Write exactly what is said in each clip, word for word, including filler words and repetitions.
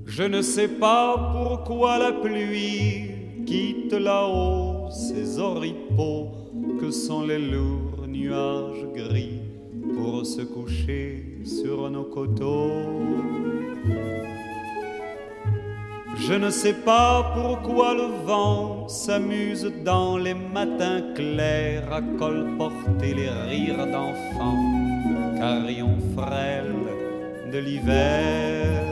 Je ne sais pas pourquoi la pluie quitte là-haut ces oripeaux que sont les lourds nuages gris pour se coucher sur nos coteaux. Je ne sais pas pourquoi le vent s'amuse dans les matins clairs à colporter les rires d'enfants, carillons frêles de l'hiver.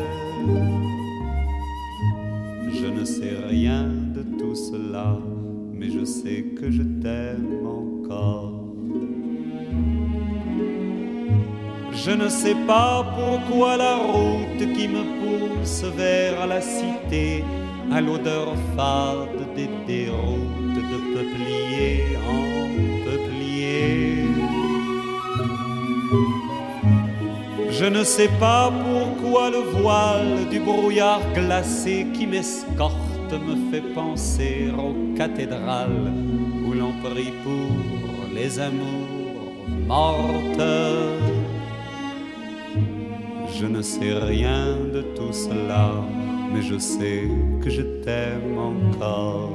Je ne sais rien de tout cela, mais je sais que je t'aime encore. Je ne sais pas pourquoi la route qui me pousse vers la cité à l'odeur fade des déroutes de peuplier en peuplier. Je ne sais pas pourquoi le voile du brouillard glacé qui m'escorte me fait penser aux cathédrales où l'on prie pour les amours mortes. Je ne sais rien de tout cela, mais je sais que je t'aime encore.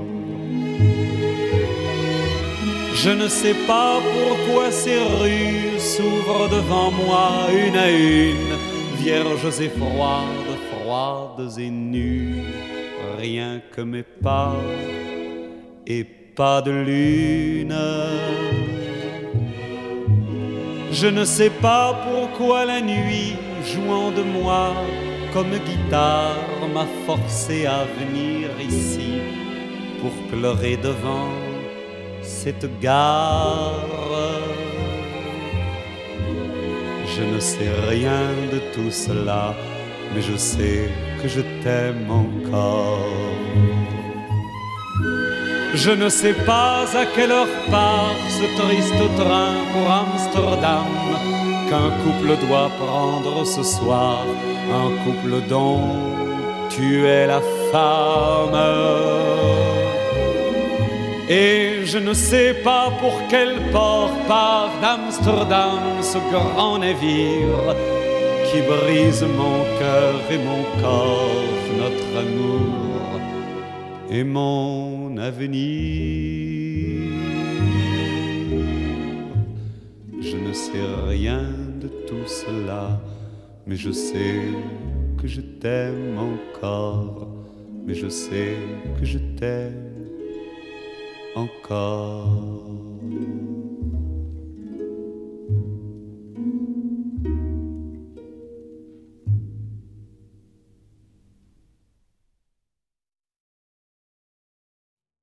Je ne sais pas pourquoi ces rues s'ouvrent devant moi une à une, vierges et froides, froides et nues, rien que mes pas et pas de lune. Je ne sais pas pourquoi la nuit, jouant de moi comme guitare, m'a forcé à venir ici pour pleurer devant cette gare. Je ne sais rien de tout cela, mais je sais que je t'aime encore. Je ne sais pas à quelle heure part ce triste train pour Amsterdam qu'un couple doit prendre ce soir, un couple dont tu es la femme. Et je ne sais pas pour quel port part d'Amsterdam ce grand navire qui brise mon cœur et mon corps, notre amour et mon avenir. Je ne sais rien de tout cela, mais je sais que je t'aime encore, mais je sais que je t'aime encore.